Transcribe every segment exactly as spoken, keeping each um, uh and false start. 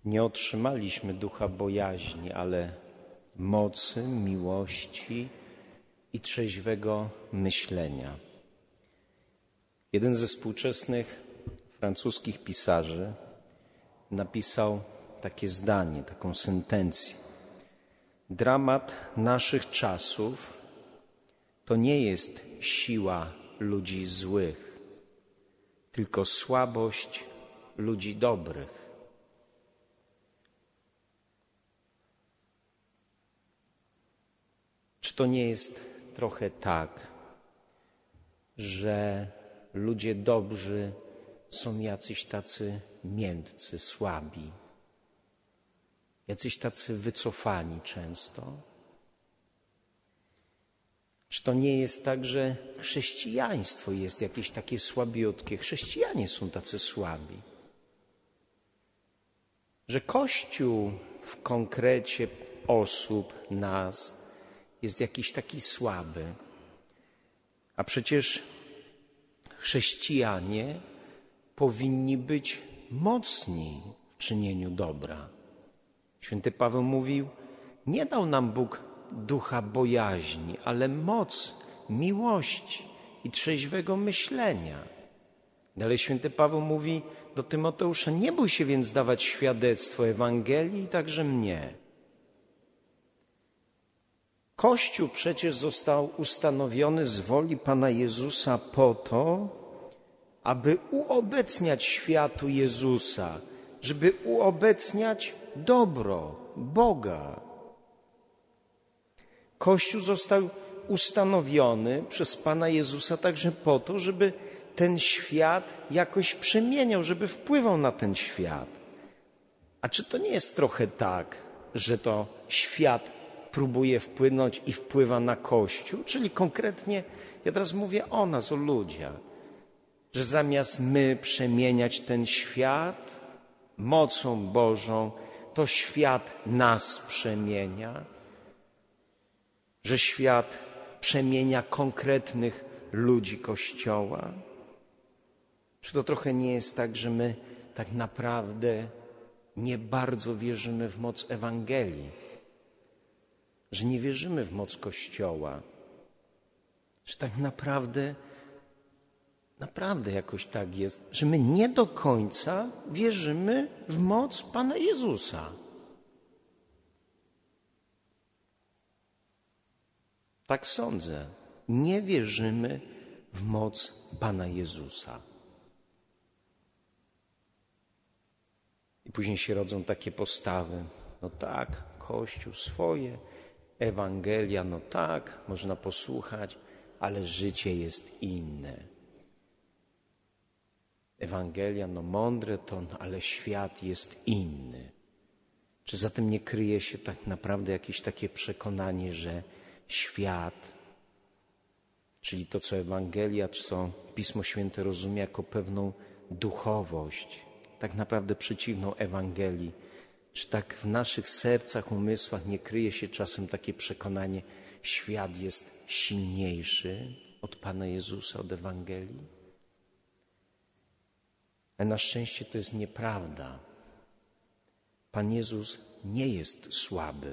nie otrzymaliśmy ducha bojaźni, ale mocy, miłości i trzeźwego myślenia. Jeden ze współczesnych francuskich pisarzy napisał takie zdanie, taką sentencję. Dramat naszych czasów to nie jest siła ludzi złych, tylko słabość ludzi dobrych. Czy to nie jest trochę tak, że ludzie dobrzy są jacyś tacy miętcy, słabi, jacyś tacy wycofani często? Czy to nie jest tak, że chrześcijaństwo jest jakieś takie słabiutkie? Chrześcijanie są tacy słabi. Że Kościół w konkrecie osób, nas, jest jakiś taki słaby. A przecież chrześcijanie powinni być mocni w czynieniu dobra. Święty Paweł mówił, nie dał nam Bóg ducha bojaźni, ale moc, miłości i trzeźwego myślenia. Dalej święty Paweł mówi do Tymoteusza, nie bój się więc dawać świadectwo Ewangelii i także mnie. Kościół przecież został ustanowiony z woli Pana Jezusa po to, aby uobecniać światu Jezusa, żeby uobecniać dobro, Boga. Kościół został ustanowiony przez Pana Jezusa także po to, żeby ten świat jakoś przemieniał, żeby wpływał na ten świat. A czy to nie jest trochę tak, że to świat próbuje wpłynąć i wpływa na Kościół? Czyli konkretnie, ja teraz mówię o nas, o ludziach, że zamiast my przemieniać ten świat mocą Bożą, to świat nas przemienia, że świat przemienia konkretnych ludzi Kościoła? Czy to trochę nie jest tak, że my tak naprawdę nie bardzo wierzymy w moc Ewangelii? Że nie wierzymy w moc Kościoła? Że tak naprawdę, naprawdę jakoś tak jest, że my nie do końca wierzymy w moc Pana Jezusa. Tak sądzę. Nie wierzymy w moc Pana Jezusa. I później się rodzą takie postawy. No tak, Kościół swoje, Ewangelia, no tak, można posłuchać, ale życie jest inne. Ewangelia, no mądre to, no, ale świat jest inny. Czy za tym nie kryje się tak naprawdę jakieś takie przekonanie, że świat, czyli to, co Ewangelia, czy co Pismo Święte rozumie jako pewną duchowość, tak naprawdę przeciwną Ewangelii, czy tak w naszych sercach, umysłach nie kryje się czasem takie przekonanie, świat jest silniejszy od Pana Jezusa, od Ewangelii? Ale na szczęście to jest nieprawda. Pan Jezus nie jest słaby.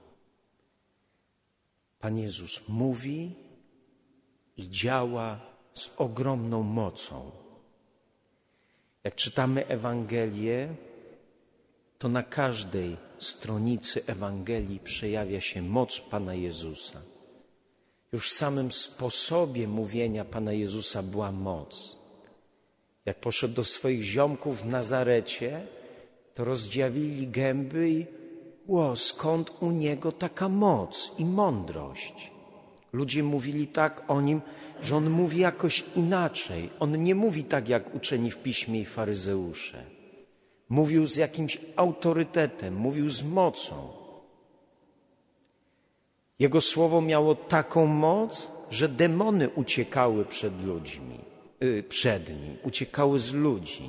Pan Jezus mówi i działa z ogromną mocą. Jak czytamy Ewangelię, to na każdej stronicy Ewangelii przejawia się moc Pana Jezusa. Już w samym sposobie mówienia Pana Jezusa była moc. Jak poszedł do swoich ziomków w Nazarecie, to rozdziawili gęby i ło, skąd u Niego taka moc i mądrość? Ludzie mówili tak o Nim, że On mówi jakoś inaczej. On nie mówi tak jak uczeni w Piśmie i faryzeusze. Mówił z jakimś autorytetem, mówił z mocą. Jego słowo miało taką moc, że demony uciekały przed ludźmi, yy, przed Nim, uciekały z ludzi.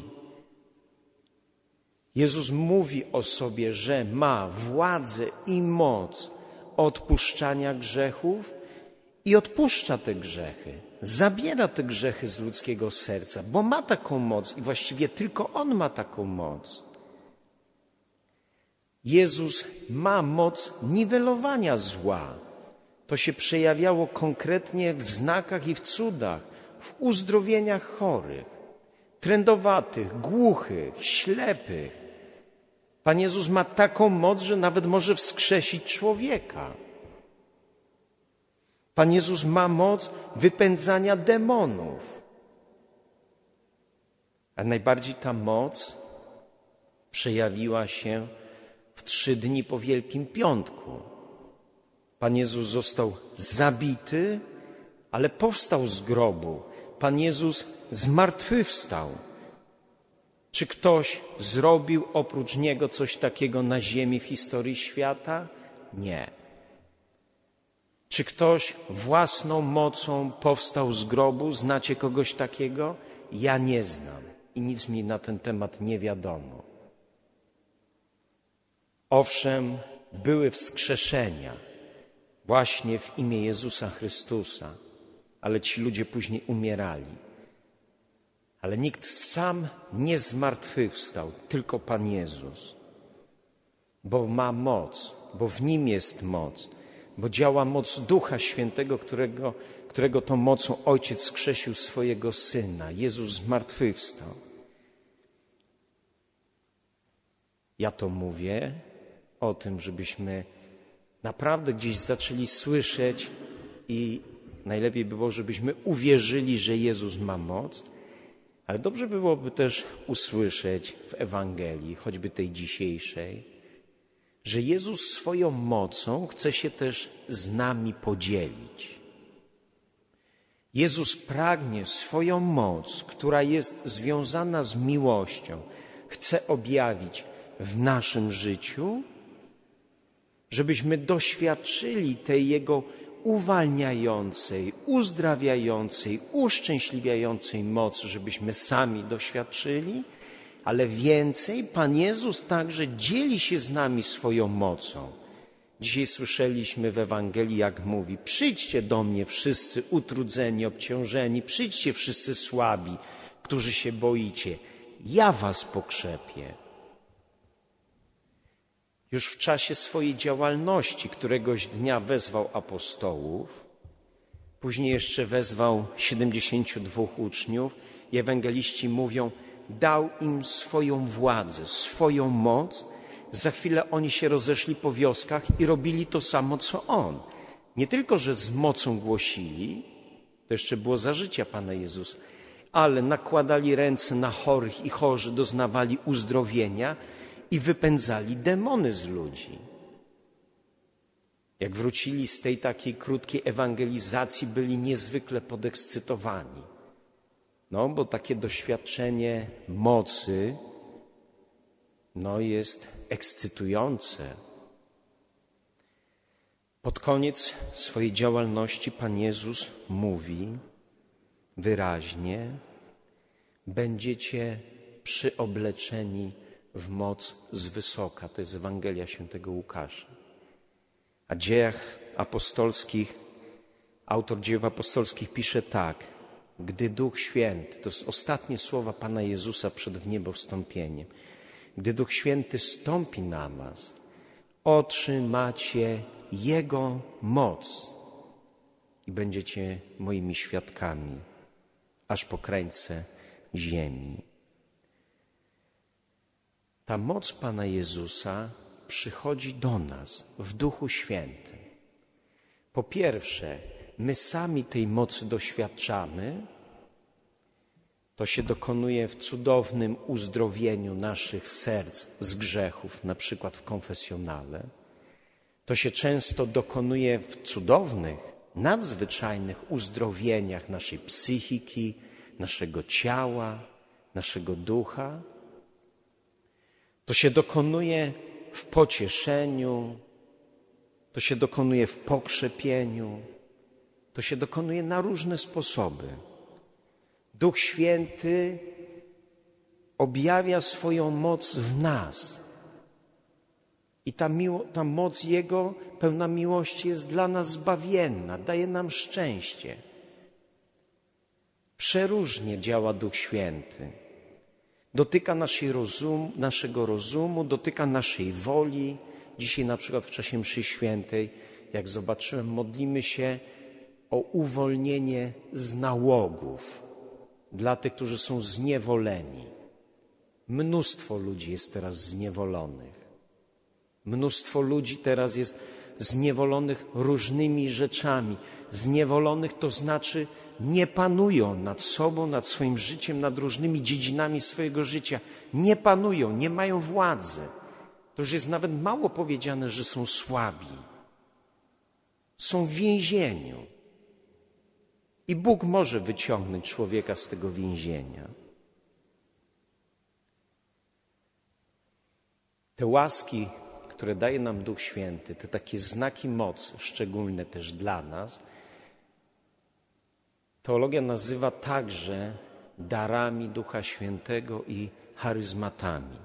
Jezus mówi o sobie, że ma władzę i moc odpuszczania grzechów i odpuszcza te grzechy. Zabiera te grzechy z ludzkiego serca, bo ma taką moc i właściwie tylko On ma taką moc. Jezus ma moc niwelowania zła. To się przejawiało konkretnie w znakach i w cudach, w uzdrowieniach chorych, trędowatych, głuchych, ślepych. Pan Jezus ma taką moc, że nawet może wskrzesić człowieka. Pan Jezus ma moc wypędzania demonów. A najbardziej ta moc przejawiła się w trzy dni po Wielkim Piątku. Pan Jezus został zabity, ale powstał z grobu. Pan Jezus zmartwychwstał. Czy ktoś zrobił oprócz Niego coś takiego na ziemi w historii świata? Nie. Czy ktoś własną mocą powstał z grobu? Znacie kogoś takiego? Ja nie znam i nic mi na ten temat nie wiadomo. Owszem, były wskrzeszenia właśnie w imię Jezusa Chrystusa, ale ci ludzie później umierali. Ale nikt sam nie zmartwychwstał, tylko Pan Jezus. Bo ma moc, bo w Nim jest moc, bo działa moc Ducha Świętego, którego, którego tą mocą Ojciec skrzesił swojego Syna. Jezus zmartwychwstał. Ja to mówię o tym, żebyśmy naprawdę gdzieś zaczęli słyszeć i najlepiej by było, żebyśmy uwierzyli, że Jezus ma moc, ale dobrze byłoby też usłyszeć w Ewangelii, choćby tej dzisiejszej, że Jezus swoją mocą chce się też z nami podzielić. Jezus pragnie swoją moc, która jest związana z miłością, chce objawić w naszym życiu, żebyśmy doświadczyli tej Jego uwalniającej, uzdrawiającej, uszczęśliwiającej mocy, żebyśmy sami doświadczyli, ale więcej Pan Jezus także dzieli się z nami swoją mocą. Dzisiaj słyszeliśmy w Ewangelii, jak mówi: przyjdźcie do mnie wszyscy utrudzeni, obciążeni, przyjdźcie wszyscy słabi, którzy się boicie, ja was pokrzepię. Już w czasie swojej działalności któregoś dnia wezwał apostołów, później jeszcze wezwał siedemdziesięciu dwóch uczniów i ewangeliści mówią, dał im swoją władzę, swoją moc. Za chwilę oni się rozeszli po wioskach i robili to samo, co On. Nie tylko, że z mocą głosili, to jeszcze było za życia Pana Jezusa, ale nakładali ręce na chorych i chorzy doznawali uzdrowienia i wypędzali demony z ludzi. Jak wrócili z tej takiej krótkiej ewangelizacji, byli niezwykle podekscytowani. No, bo takie doświadczenie mocy, no, jest ekscytujące. Pod koniec swojej działalności Pan Jezus mówi wyraźnie: będziecie przyobleczeni w moc z wysoka. To jest Ewangelia Świętego Łukasza. A w Dziejach Apostolskich, autor Dziejów Apostolskich pisze tak: gdy Duch Święty, to jest ostatnie słowa Pana Jezusa przed wniebowstąpieniem, gdy Duch Święty stąpi na was, otrzymacie Jego moc i będziecie moimi świadkami aż po krańce ziemi. Ta moc Pana Jezusa przychodzi do nas w Duchu Świętym. Po pierwsze, my sami tej mocy doświadczamy. To się dokonuje w cudownym uzdrowieniu naszych serc z grzechów, na przykład w konfesjonale. To się często dokonuje w cudownych, nadzwyczajnych uzdrowieniach naszej psychiki, naszego ciała, naszego ducha. To się dokonuje w pocieszeniu, to się dokonuje w pokrzepieniu, to się dokonuje na różne sposoby. Duch Święty objawia swoją moc w nas. I ta, miło, ta moc Jego, pełna miłości, jest dla nas zbawienna, daje nam szczęście. Przeróżnie działa Duch Święty. Dotyka naszej rozum, naszego rozumu, dotyka naszej woli. Dzisiaj na przykład w czasie mszy świętej, jak zobaczyłem, modlimy się o uwolnienie z nałogów dla tych, którzy są zniewoleni. Mnóstwo ludzi jest teraz zniewolonych. Mnóstwo ludzi teraz jest zniewolonych różnymi rzeczami. Zniewolonych to znaczy nie panują nad sobą, nad swoim życiem, nad różnymi dziedzinami swojego życia. Nie panują, nie mają władzy. To już jest nawet mało powiedziane, że są słabi. Są w więzieniu. I Bóg może wyciągnąć człowieka z tego więzienia. Te łaski, które daje nam Duch Święty, te takie znaki mocy, szczególne też dla nas, teologia nazywa także darami Ducha Świętego i charyzmatami.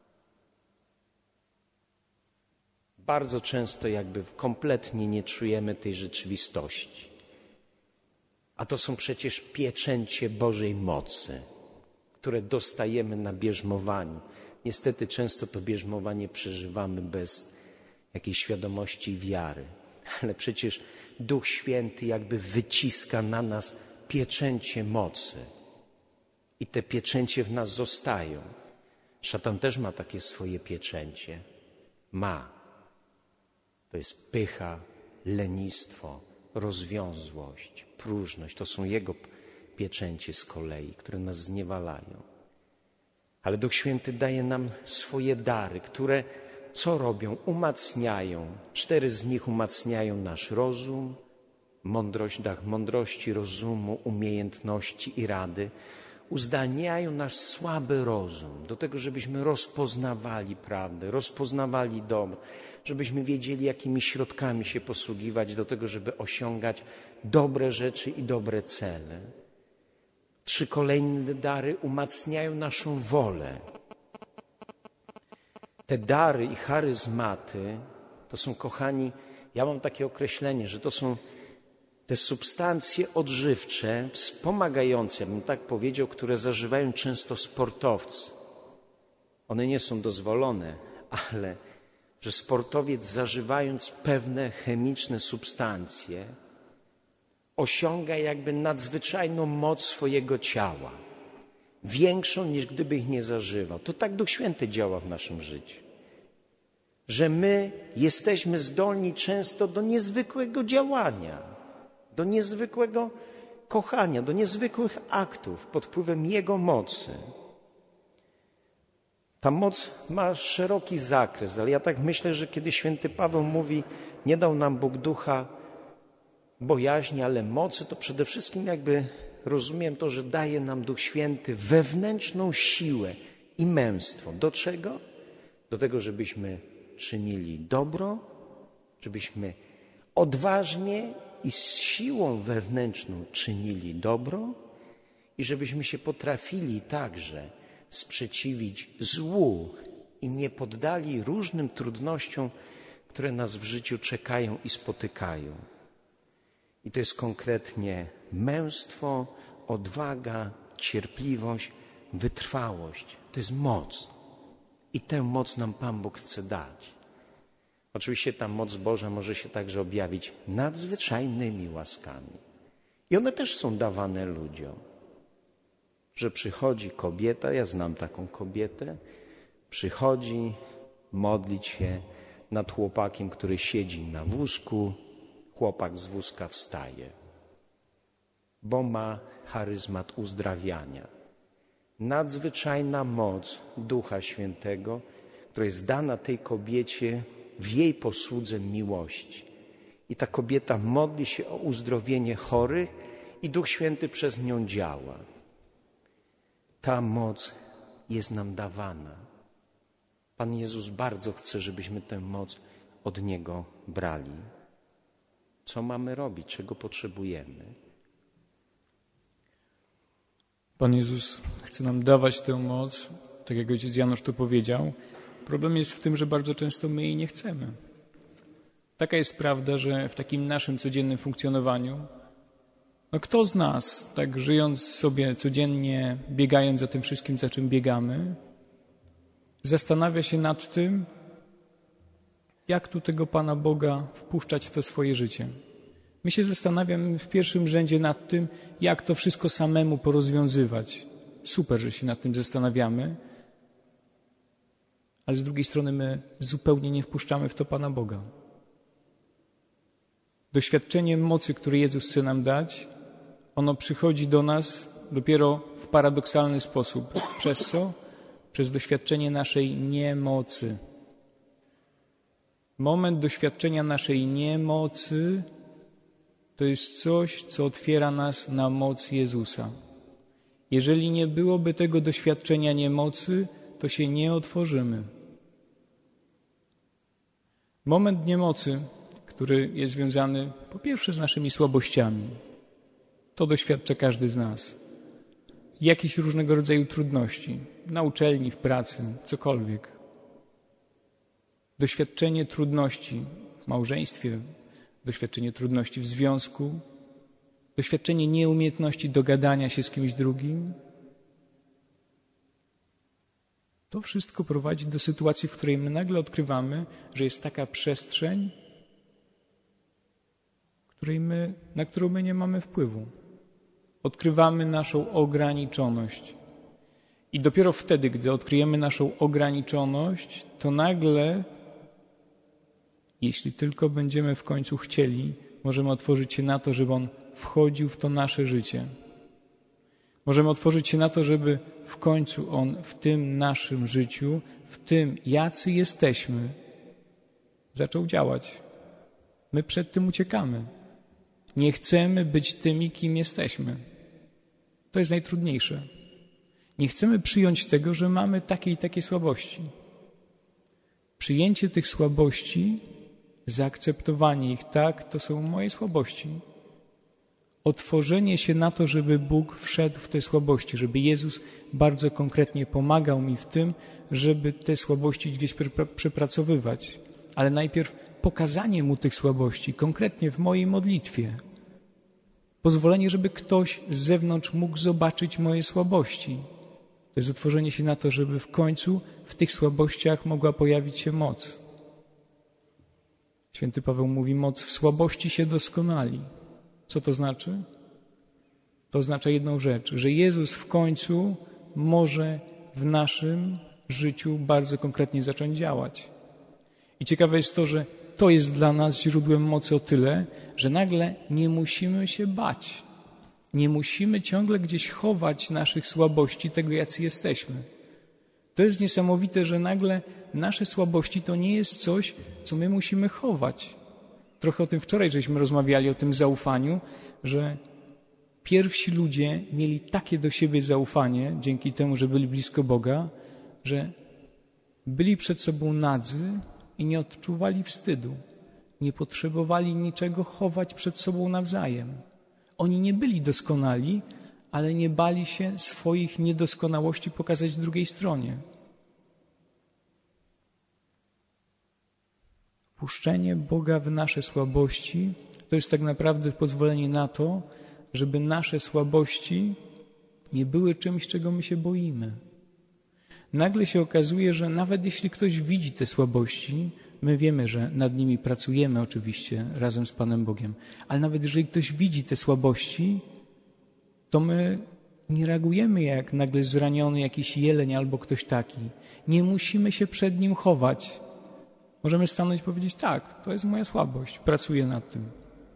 Bardzo często jakby kompletnie nie czujemy tej rzeczywistości. A to są przecież pieczęcie Bożej mocy, które dostajemy na bierzmowaniu. Niestety często to bierzmowanie przeżywamy bez jakiejś świadomości i wiary. Ale przecież Duch Święty jakby wyciska na nas pieczęcie mocy. I te pieczęcie w nas zostają. Szatan też ma takie swoje pieczęcie. Ma. To jest pycha, lenistwo, rozwiązłość, próżność. To są jego pieczęcie z kolei, które nas zniewalają. Ale Duch Święty daje nam swoje dary, które co robią? Umacniają. Cztery z nich umacniają nasz rozum, mądrość, dach mądrości, rozumu, umiejętności i rady. Uzdalniają nasz słaby rozum do tego, żebyśmy rozpoznawali prawdę, rozpoznawali dobro, żebyśmy wiedzieli, jakimi środkami się posługiwać do tego, żeby osiągać dobre rzeczy i dobre cele. Trzy kolejne dary umacniają naszą wolę. Te dary i charyzmaty to są, kochani, ja mam takie określenie, że to są te substancje odżywcze, wspomagające, ja bym tak powiedział, które zażywają często sportowcy. One nie są dozwolone, ale że sportowiec, zażywając pewne chemiczne substancje, osiąga jakby nadzwyczajną moc swojego ciała. Większą, niż gdyby ich nie zażywał. To tak Duch Święty działa w naszym życiu. Że my jesteśmy zdolni często do niezwykłego działania, do niezwykłego kochania, do niezwykłych aktów pod wpływem Jego mocy. Ta moc ma szeroki zakres, ale ja tak myślę, że kiedy święty Paweł mówi, nie dał nam Bóg ducha bojaźni, ale mocy, to przede wszystkim jakby rozumiem to, że daje nam Duch Święty wewnętrzną siłę i męstwo. Do czego? Do tego, żebyśmy czynili dobro, żebyśmy odważnie i z siłą wewnętrzną czynili dobro i żebyśmy się potrafili także sprzeciwić złu i nie poddali różnym trudnościom, które nas w życiu czekają i spotykają. I to jest konkretnie męstwo, odwaga, cierpliwość, wytrwałość. To jest moc. I tę moc nam Pan Bóg chce dać. Oczywiście ta moc Boża może się także objawić nadzwyczajnymi łaskami. I one też są dawane ludziom. Że przychodzi kobieta, ja znam taką kobietę, przychodzi modlić się nad chłopakiem, który siedzi na wózku, chłopak z wózka wstaje, bo ma charyzmat uzdrawiania. Nadzwyczajna moc Ducha Świętego, która jest dana tej kobiecie w jej posłudze miłości. I ta kobieta modli się o uzdrowienie chorych i Duch Święty przez nią działa. Ta moc jest nam dawana. Pan Jezus bardzo chce, żebyśmy tę moc od Niego brali. Co mamy robić? Czego potrzebujemy? Pan Jezus chce nam dawać tę moc, tak jak ojciec Janusz to powiedział. Problem jest w tym, że bardzo często my jej nie chcemy. Taka jest prawda, że w takim naszym codziennym funkcjonowaniu No kto z nas, tak żyjąc sobie codziennie, biegając za tym wszystkim, za czym biegamy, zastanawia się nad tym, jak tu tego Pana Boga wpuszczać w to swoje życie. My się zastanawiamy w pierwszym rzędzie nad tym, jak to wszystko samemu porozwiązywać. Super, że się nad tym zastanawiamy, ale z drugiej strony my zupełnie nie wpuszczamy w to Pana Boga. Doświadczenie mocy, które Jezus chce nam dać, ono przychodzi do nas dopiero w paradoksalny sposób. Przez co? Przez doświadczenie naszej niemocy. Moment doświadczenia naszej niemocy to jest coś, co otwiera nas na moc Jezusa. Jeżeli nie byłoby tego doświadczenia niemocy, to się nie otworzymy. Moment niemocy, który jest związany po pierwsze z naszymi słabościami, to doświadcza każdy z nas. Jakieś różnego rodzaju trudności, na uczelni, w pracy, cokolwiek. Doświadczenie trudności w małżeństwie, doświadczenie trudności w związku, doświadczenie nieumiejętności dogadania się z kimś drugim. To wszystko prowadzi do sytuacji, w której my nagle odkrywamy, że jest taka przestrzeń, której my, na którą my nie mamy wpływu. Odkrywamy naszą ograniczoność. I dopiero wtedy, gdy odkryjemy naszą ograniczoność, to nagle, jeśli tylko będziemy w końcu chcieli, możemy otworzyć się na to, żeby On wchodził w to nasze życie. Możemy otworzyć się na to, żeby w końcu On w tym naszym życiu, w tym, jacy jesteśmy, zaczął działać. My przed tym uciekamy. Nie chcemy być tymi, kim jesteśmy. To jest najtrudniejsze. Nie chcemy przyjąć tego, że mamy takie i takie słabości. Przyjęcie tych słabości, zaakceptowanie ich, tak, to są moje słabości. Otworzenie się na to, żeby Bóg wszedł w te słabości, żeby Jezus bardzo konkretnie pomagał mi w tym, żeby te słabości gdzieś przepracowywać. Ale najpierw pokazanie Mu tych słabości, konkretnie w mojej modlitwie. Pozwolenie, żeby ktoś z zewnątrz mógł zobaczyć moje słabości. To jest otworzenie się na to, żeby w końcu w tych słabościach mogła pojawić się moc. Święty Paweł mówi, moc w słabości się doskonali. Co to znaczy? To oznacza jedną rzecz, że Jezus w końcu może w naszym życiu bardzo konkretnie zacząć działać. I ciekawe jest to, że to jest dla nas źródłem mocy o tyle, że nagle nie musimy się bać. Nie musimy ciągle gdzieś chować naszych słabości, tego jacy jesteśmy. To jest niesamowite, że nagle nasze słabości to nie jest coś, co my musimy chować. Trochę o tym wczoraj żeśmy rozmawiali, o tym zaufaniu, że pierwsi ludzie mieli takie do siebie zaufanie, dzięki temu, że byli blisko Boga, że byli przed sobą nadzy i nie odczuwali wstydu. Nie potrzebowali niczego chować przed sobą nawzajem. Oni nie byli doskonali, ale nie bali się swoich niedoskonałości pokazać drugiej stronie. Wpuszczenie Boga w nasze słabości to jest tak naprawdę pozwolenie na to, żeby nasze słabości nie były czymś, czego my się boimy. Nagle się okazuje, że nawet jeśli ktoś widzi te słabości, my wiemy, że nad nimi pracujemy oczywiście razem z Panem Bogiem, ale nawet jeżeli ktoś widzi te słabości, to my nie reagujemy jak nagle zraniony jakiś jeleń albo ktoś taki. Nie musimy się przed nim chować. Możemy stanąć i powiedzieć, tak, to jest moja słabość, pracuję nad tym.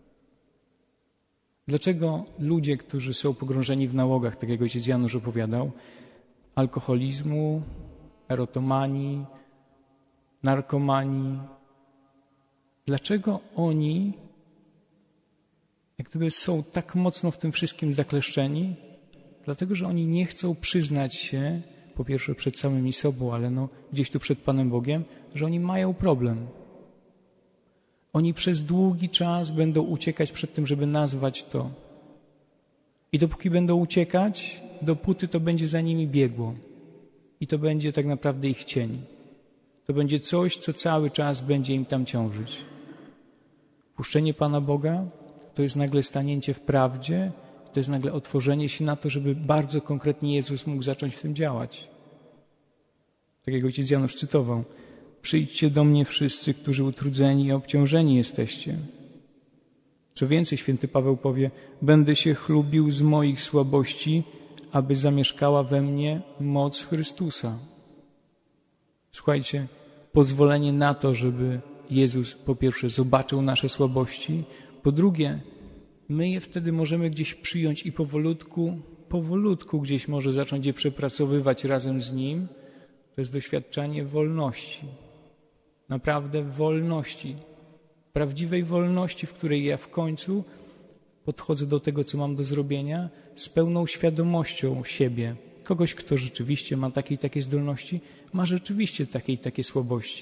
Dlaczego ludzie, którzy są pogrążeni w nałogach, tak jak ojciec Janusz opowiadał, alkoholizmu, erotomanii, narkomanii, dlaczego oni jak gdyby są tak mocno w tym wszystkim zakleszczeni? Dlatego, że oni nie chcą przyznać się, po pierwsze przed samymi sobą, ale no gdzieś tu przed Panem Bogiem, że oni mają problem. Oni przez długi czas będą uciekać przed tym, żeby nazwać to. I dopóki będą uciekać, dopóty to będzie za nimi biegło. I to będzie tak naprawdę ich cień. To będzie coś, co cały czas będzie im tam ciążyć. Puszczenie Pana Boga to jest nagle stanięcie w prawdzie to jest nagle otworzenie się na to, żeby bardzo konkretnie Jezus mógł zacząć w tym działać. Tak jak ojciec Janusz cytował. Przyjdźcie do mnie wszyscy, którzy utrudzeni i obciążeni jesteście. Co więcej, święty Paweł powie, będę się chlubił z moich słabości, aby zamieszkała we mnie moc Chrystusa. Słuchajcie, pozwolenie na to, żeby Jezus po pierwsze zobaczył nasze słabości, po drugie, my je wtedy możemy gdzieś przyjąć i powolutku, powolutku gdzieś może zacząć je przepracowywać razem z Nim. To jest doświadczanie wolności. Naprawdę wolności. Prawdziwej wolności, w której ja w końcu podchodzę do tego, co mam do zrobienia z pełną świadomością siebie. Kogoś, kto rzeczywiście ma takie i takie zdolności, ma rzeczywiście takie i takie słabości.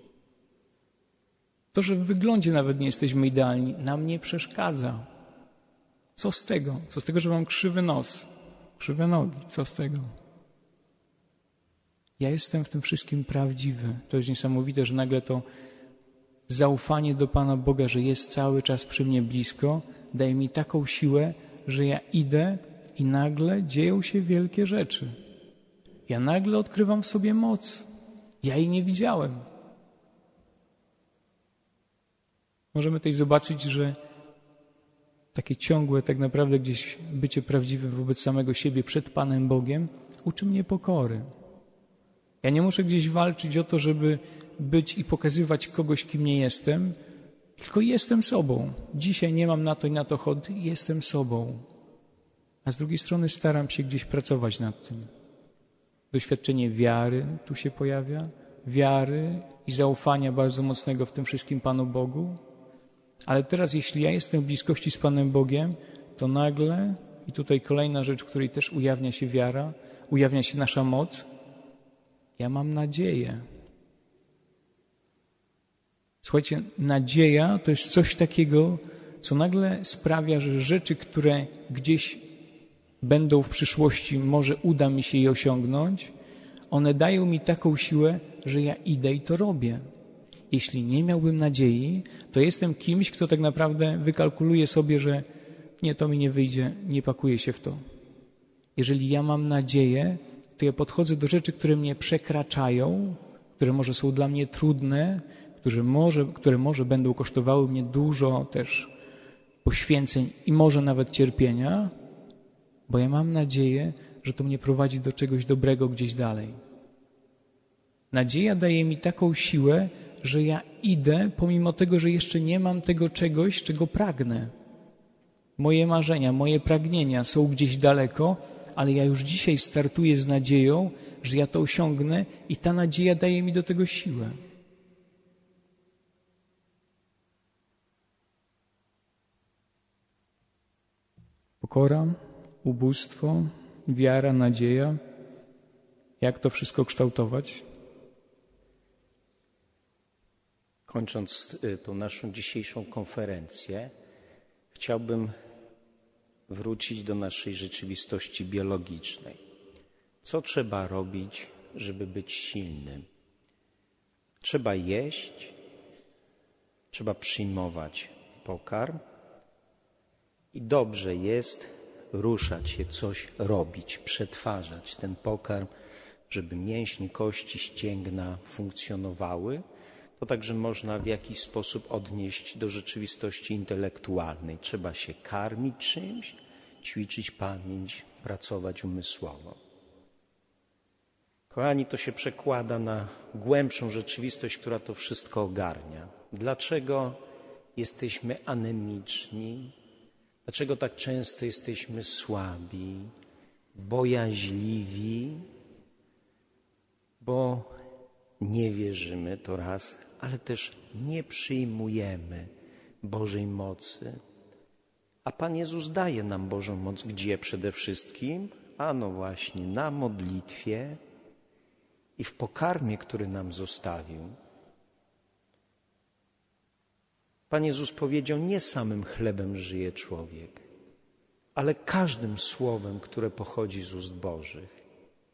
To, że w wyglądzie nawet nie jesteśmy idealni, nam nie przeszkadza. Co z tego? Co z tego, że mam krzywy nos, krzywe nogi? Co z tego? Ja jestem w tym wszystkim prawdziwy. To jest niesamowite, że nagle to zaufanie do Pana Boga, że jest cały czas przy mnie blisko, daje mi taką siłę, że ja idę i nagle dzieją się wielkie rzeczy. Ja nagle odkrywam w sobie moc. Ja jej nie widziałem. Możemy tutaj zobaczyć, że takie ciągłe tak naprawdę gdzieś bycie prawdziwym wobec samego siebie przed Panem Bogiem uczy mnie pokory. Ja nie muszę gdzieś walczyć o to, żeby być i pokazywać kogoś, kim nie jestem, tylko jestem sobą. Dzisiaj nie mam na to i na to ochotę, jestem sobą. A z drugiej strony staram się gdzieś pracować nad tym. Doświadczenie wiary tu się pojawia, wiary i zaufania bardzo mocnego w tym wszystkim Panu Bogu. Ale teraz, jeśli ja jestem w bliskości z Panem Bogiem, to nagle, i tutaj kolejna rzecz, w której też ujawnia się wiara, ujawnia się nasza moc, ja mam nadzieję. Słuchajcie, nadzieja to jest coś takiego, co nagle sprawia, że rzeczy, które gdzieś będą w przyszłości, może uda mi się je osiągnąć, one dają mi taką siłę, że ja idę i to robię. Jeśli nie miałbym nadziei, to jestem kimś, kto tak naprawdę wykalkuluje sobie, że nie, to mi nie wyjdzie, nie pakuję się w to. Jeżeli ja mam nadzieję, to ja podchodzę do rzeczy, które mnie przekraczają, które może są dla mnie trudne, które może, które może będą kosztowały mnie dużo też poświęceń i może nawet cierpienia, bo ja mam nadzieję, że to mnie prowadzi do czegoś dobrego gdzieś dalej. Nadzieja daje mi taką siłę, że ja idę, pomimo tego, że jeszcze nie mam tego czegoś, czego pragnę. Moje marzenia, moje pragnienia są gdzieś daleko, ale ja już dzisiaj startuję z nadzieją, że ja to osiągnę i ta nadzieja daje mi do tego siłę. Pokora, ubóstwo, wiara, nadzieja. Jak to wszystko kształtować? Kończąc tą naszą dzisiejszą konferencję, chciałbym wrócić do naszej rzeczywistości biologicznej. Co trzeba robić, żeby być silnym? Trzeba jeść, trzeba przyjmować pokarm i dobrze jest ruszać się, coś robić, przetwarzać ten pokarm, żeby mięśnie, kości, ścięgna funkcjonowały. To także można w jakiś sposób odnieść do rzeczywistości intelektualnej. Trzeba się karmić czymś, ćwiczyć pamięć, pracować umysłowo. Kochani, to się przekłada na głębszą rzeczywistość, która to wszystko ogarnia. Dlaczego jesteśmy anemiczni? Dlaczego tak często jesteśmy słabi, bojaźliwi? Bo nie wierzymy, to raz, ale też nie przyjmujemy Bożej mocy. A Pan Jezus daje nam Bożą moc gdzie przede wszystkim? A no właśnie, na modlitwie i w pokarmie, który nam zostawił. Pan Jezus powiedział, nie samym chlebem żyje człowiek, ale każdym słowem, które pochodzi z ust Bożych.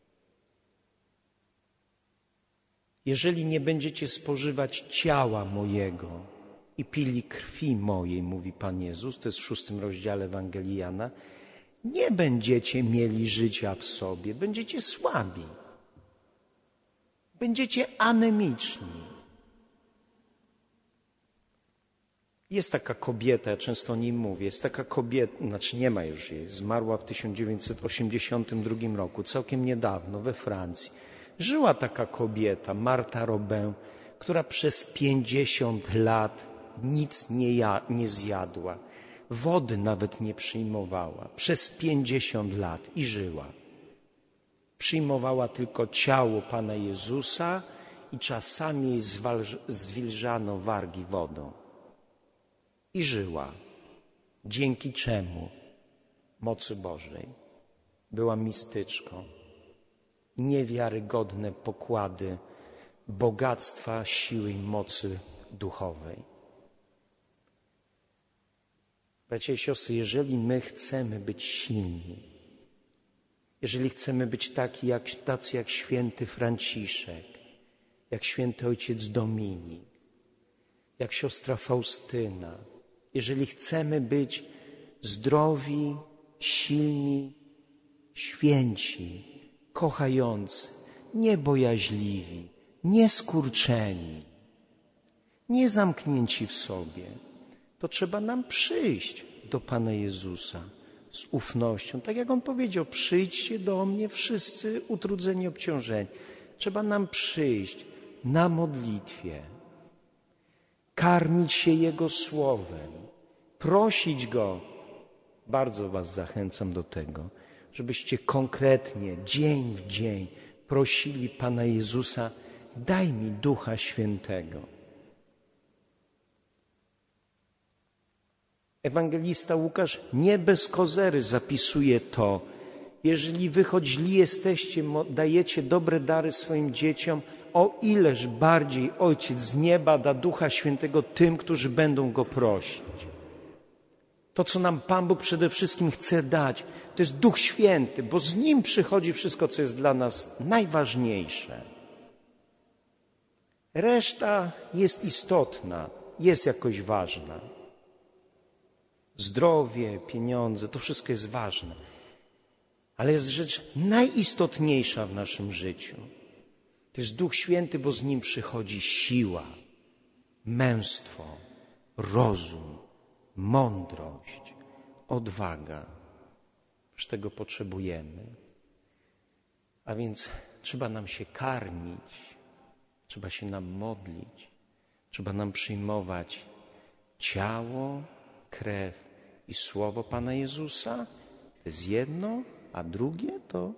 Jeżeli nie będziecie spożywać ciała mojego i pili krwi mojej, mówi Pan Jezus, to jest w szóstym rozdziale Ewangelii Jana, nie będziecie mieli życia w sobie, będziecie słabi. Będziecie anemiczni. Jest taka kobieta, ja często o niej mówię, jest taka kobieta, znaczy nie ma już jej, zmarła w tysiąc dziewięćset osiemdziesiątym drugim roku, całkiem niedawno we Francji. Żyła taka kobieta, Martha Robin, która przez pięćdziesiąt lat nic nie, ja, nie zjadła, wody nawet nie przyjmowała, przez pięćdziesiąt lat i żyła. Przyjmowała tylko ciało Pana Jezusa i czasami jej zwilżano wargi wodą. I żyła. Dzięki czemu? Mocy Bożej. Była mistyczką. Niewiarygodne pokłady bogactwa, siły i mocy duchowej. Bracia i siostry, jeżeli my chcemy być silni, jeżeli chcemy być taki jak, tacy jak święty Franciszek, jak święty ojciec Dominik, jak siostra Faustyna, jeżeli chcemy być zdrowi, silni, święci, kochający, niebojaźliwi, nieskurczeni, nie zamknięci w sobie, to trzeba nam przyjść do Pana Jezusa z ufnością. Tak jak On powiedział, przyjdźcie do mnie wszyscy utrudzeni, obciążeni. Trzeba nam przyjść na modlitwie, karmić się Jego Słowem, prosić Go. Bardzo was zachęcam do tego, żebyście konkretnie, dzień w dzień prosili Pana Jezusa, daj mi Ducha Świętego. Ewangelista Łukasz nie bez kozery zapisuje to. Jeżeli wy choć źli jesteście, dajecie dobre dary swoim dzieciom, o ileż bardziej Ojciec z nieba da Ducha Świętego tym, którzy będą Go prosić. To, co nam Pan Bóg przede wszystkim chce dać, to jest Duch Święty, bo z Nim przychodzi wszystko, co jest dla nas najważniejsze. Reszta jest istotna, jest jakoś ważna. Zdrowie, pieniądze, to wszystko jest ważne. Ale jest rzecz najistotniejsza w naszym życiu. To jest Duch Święty, bo z Nim przychodzi siła, męstwo, rozum, mądrość, odwaga. Już tego potrzebujemy. A więc trzeba nam się karmić, trzeba się nam modlić, trzeba nam przyjmować ciało, krew i słowo Pana Jezusa. To jest jedno, a drugie to...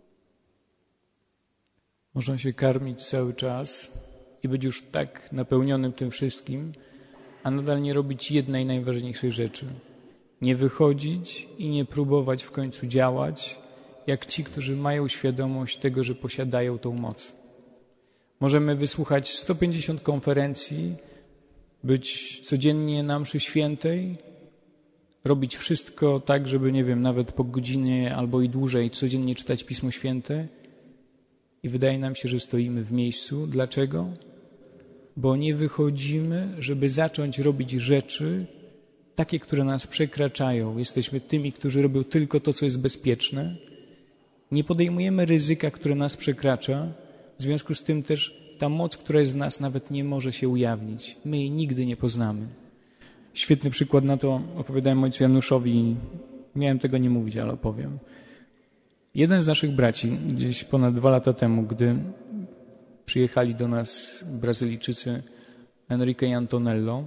Można się karmić cały czas i być już tak napełnionym tym wszystkim, a nadal nie robić jednej najważniejszej rzeczy. Nie wychodzić i nie próbować w końcu działać, jak ci, którzy mają świadomość tego, że posiadają tą moc. Możemy wysłuchać sto pięćdziesiąt konferencji, być codziennie na mszy świętej, robić wszystko tak, żeby, nie wiem, nawet po godzinie albo i dłużej codziennie czytać Pismo Święte i wydaje nam się, że stoimy w miejscu. Dlaczego? Bo nie wychodzimy, żeby zacząć robić rzeczy takie, które nas przekraczają. Jesteśmy tymi, którzy robią tylko to, co jest bezpieczne. Nie podejmujemy ryzyka, które nas przekracza. W związku z tym też ta moc, która jest w nas, nawet nie może się ujawnić. My jej nigdy nie poznamy. Świetny przykład na to opowiadałem ojcu Januszowi. Miałem tego nie mówić, ale opowiem. Jeden z naszych braci, gdzieś ponad dwa lata temu, gdy przyjechali do nas Brazylijczycy Enrique i Antonello,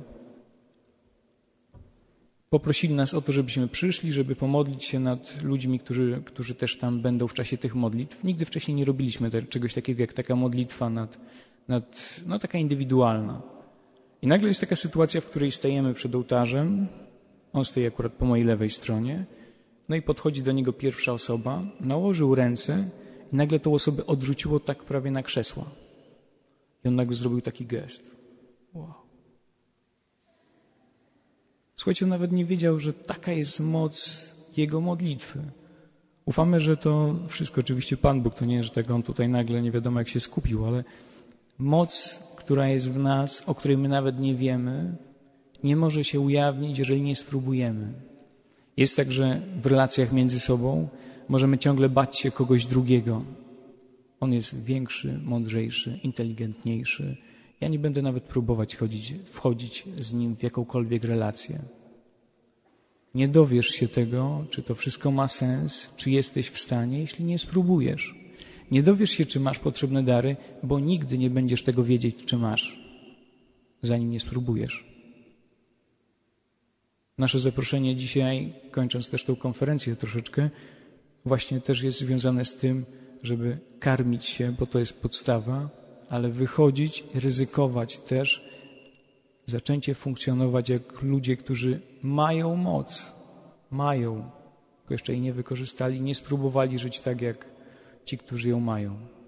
poprosili nas o to, żebyśmy przyszli, żeby pomodlić się nad ludźmi, którzy, którzy też tam będą w czasie tych modlitw. Nigdy wcześniej nie robiliśmy te, czegoś takiego jak taka modlitwa nad, nad, no taka indywidualna. I nagle jest taka sytuacja, w której stajemy przed ołtarzem, on stoi akurat po mojej lewej stronie, no i podchodzi do niego pierwsza osoba, nałożył ręce i nagle tą osobę odrzuciło tak prawie na krzesła. I on nagle zrobił taki gest. Wow. Słuchajcie, on nawet nie wiedział, że taka jest moc jego modlitwy. Ufamy, że to wszystko, oczywiście Pan Bóg, to nie, że tak on tutaj nagle nie wiadomo jak się skupił, ale moc, która jest w nas, o której my nawet nie wiemy, nie może się ujawnić, jeżeli nie spróbujemy. Jest tak, że w relacjach między sobą możemy ciągle bać się kogoś drugiego. On jest większy, mądrzejszy, inteligentniejszy. Ja nie będę nawet próbować chodzić, wchodzić z nim w jakąkolwiek relację. Nie dowiesz się tego, czy to wszystko ma sens, czy jesteś w stanie, jeśli nie spróbujesz. Nie dowiesz się, czy masz potrzebne dary, bo nigdy nie będziesz tego wiedzieć, czy masz, zanim nie spróbujesz. Nasze zaproszenie dzisiaj, kończąc też tę konferencję troszeczkę, właśnie też jest związane z tym, żeby karmić się, bo to jest podstawa, ale wychodzić, ryzykować też, zaczęcie funkcjonować jak ludzie, którzy mają moc, mają, tylko jeszcze jej nie wykorzystali, nie spróbowali żyć tak jak ci, którzy ją mają.